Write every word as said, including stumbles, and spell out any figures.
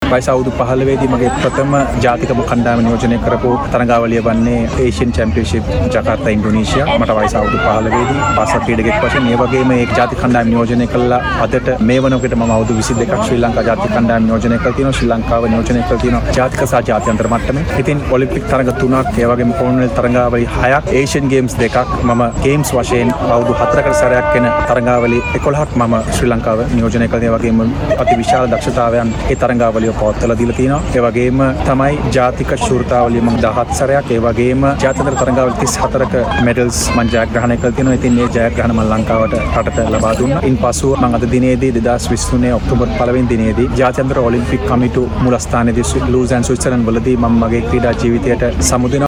වයස අවුරුදු පහළොව දී මගේ ප්‍රථම ජාතික කණ්ඩායම නියෝජනය කරපු තරඟාවලිය වන්නේ ඒෂියන් චැම්පියන්ෂිප් ජකාර්තා ඉන්ඩෝනීසියා. මට වයස අවුරුදු පහළොව දී පාසල් ක්‍රීඩකෙක් වශයෙන් මේ වගේම ඒ ජාතික කණ්ඩායම නියෝජනය කළා. අදට මේ වනකොට මම අවුරුදු විසි දෙකක් ශ්‍රී ලංකා ජාතික කණ්ඩායම නියෝජනය කරලා තියෙනවා. ශ්‍රී ලංකාව නියෝජනය කරලා තියෙනවා ජාතික සහ ජාත්‍යන්තර මට්ටමේ. ඉතින් ඔලිම්පික් තරඟ තුනක්, ඒ වගේම කොමන්වෙල්ත් තරඟාවලි හයක්, ඒෂියන් ගේම්ස් දෙකක්, මම ගේම්ස් වශයෙන් අවුරුදු හතරකට සැරයක් වෙන තරඟාවලි එකොළහක් මම ශ්‍රී ලංකාව නියෝජනය කළා. ඒ වගේම අති විශාල දක්ෂතාවයන් ඒ තරඟාවලිය පවත්වලා දීලා තියෙනවා. ඒ වගේම තමයි ජාතික ශූරතාවලිය මම දහහත් සැරයක්, ඒ වගේම ජාත්‍යන්තර තරඟාවලි තිස් හතරක මෙඩල්ස් මම ජයග්‍රහණය කරලා තියෙනවා. ඉතින් මේ ජයග්‍රහණ මම ලංකාවට රටට ලබා දුන්නා. ඉන්පසුව මම අද දිනේදී දෙදාස් විසිතුනේ ඔක්තෝබර් පළවෙනි දිනේදී ජාත්‍යන්තර ඔලිම්පික් කමිටු මූලස්ථානයේදී ලූසෑන් ස්විට්සර්ලන්ඩ් වලදී මම මගේ ක්‍රීඩා ජීවිතයට සමුදෙනවා.